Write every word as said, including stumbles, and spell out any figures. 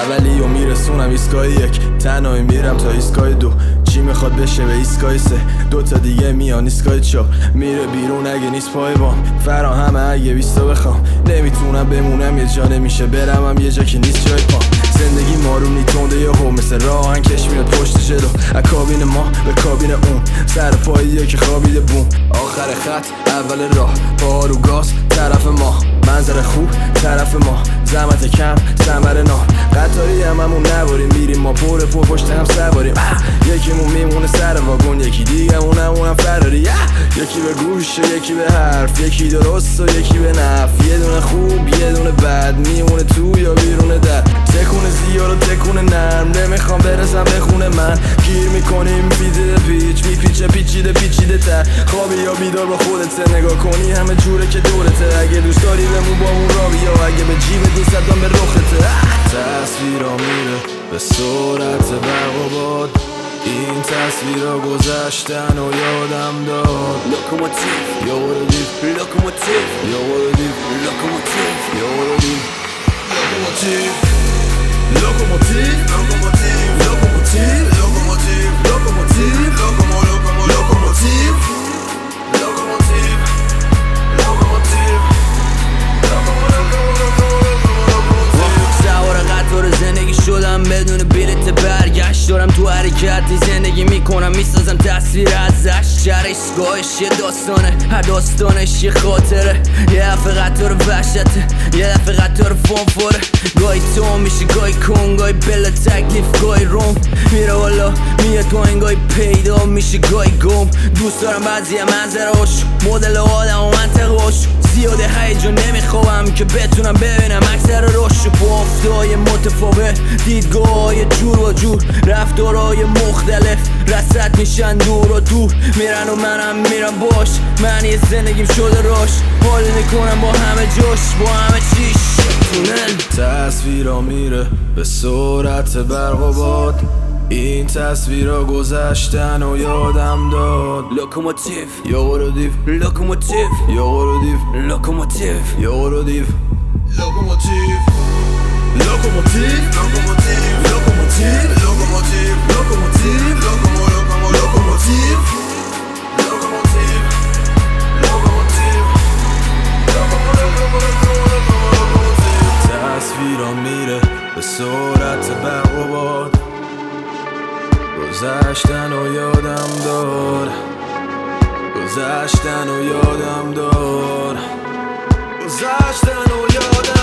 اولی و میرسونم ایستگاه یک، تنهایی میرم تا ایستگاه دو. چی میخواد بشه به ایستگاه سه، دوتا دیگه میان ایستگاه چهار. میره بیرون اگه نیست پای بام، فراهمه اگه بیستا بخوام. نمیتونم بمونم یه جا، نمیشه برم هم یه جا که نیست جای پام. زندگی مارونی تنده یه هو، مثل راهن کش میاد پشت جلو. از کابین ما به کابین اون، سر پاییه که خوابیده بوم. آخر خط اول راه، پا رو گاز طرف ما. منظر خوب طرف ما، زحمت کم ثمره نام. قطاری هم همون نباریم، میریم ما پر پر پشت هم سواریم. یکیمون میمونه سر واگن، یکی دیگه اونم فراری. یکی به گوش و یکی به حرف، یکی درست و یکی به نفع. یه دونه خوب یه دونه بد، میمونه تو یا بیرون در. تکونه زیاد و تکونه نرم، نمیخوام برسم به خونه من. گیر میکنیم پیچیده پیچ، میپیچه پیچیده پیچیده تر. خوابی یا بیدار با خودت، نگاه کنی همه جوره که دورته. اگه دوست داری بمون با اون راوی، یا اگه به جیب دوست دادم به رخته. تصویرا میره به سرعت برق و باد، این تصویرا گذشتن و یادم داد. لوکوموتیو یوردیو لوکوموتیو یوردیو لوکوموتیو یوردیو لوکوموتیو لوکوموتیو لوکوموتیو لوکوموتیو لوکوموتیو لوکوموتیو لوکومو لوکومو لوکوموتیو لوکوموتیو لوکوموتیو سوار قطار زندگی شدم بدون بلیت برگشت. دارم تو حرکتی زندگی میکنم، میسازم تصویر ازش. شهر ایستگاهش یه داستانه، هر داستانش یه خاطره. یه دفعه قطار وحشته، یه دفعه قطار فانفاره. گاهی تو میشه گاهی کن، گاهی بلا تکلیف گاهی روم. میره والا میاد پایین، گاهی پیدا میشه گاهی گم. دوست دارم بعضی منظرهاش، مدل آدم و منطقهاش. زیاده هیجان نمیخوام که بتونم ببینم اکثر روش. بافتای متفاوت، دیدگاه‌های جور و جور، رفتارهای مختلف رصد میشن دور و دور. میرن و منم میرم باش، معنی زندگیم شده راش. حال میکنم با همه جاش، با همه چیش تونل. تصویرا میره به سرعت برق و باد، این تصویرا گذشتن و یادم داد. لوکوموتیو یوردیو لوکوموتیو یوردیو لوکوموتیو یوردیو لوکوموتیو لوکوموتیو لوکوموتیو لوکوموتیو لوکوموتیو لوکوموتیو لوکومو لوکومو لوکوموتیو لوکوموتیو لوکوموتیو تصویرا میره به سرعت برق و باد، گذشتن و یادم دار، گذشتن و یادم دار، گذشتن و یادم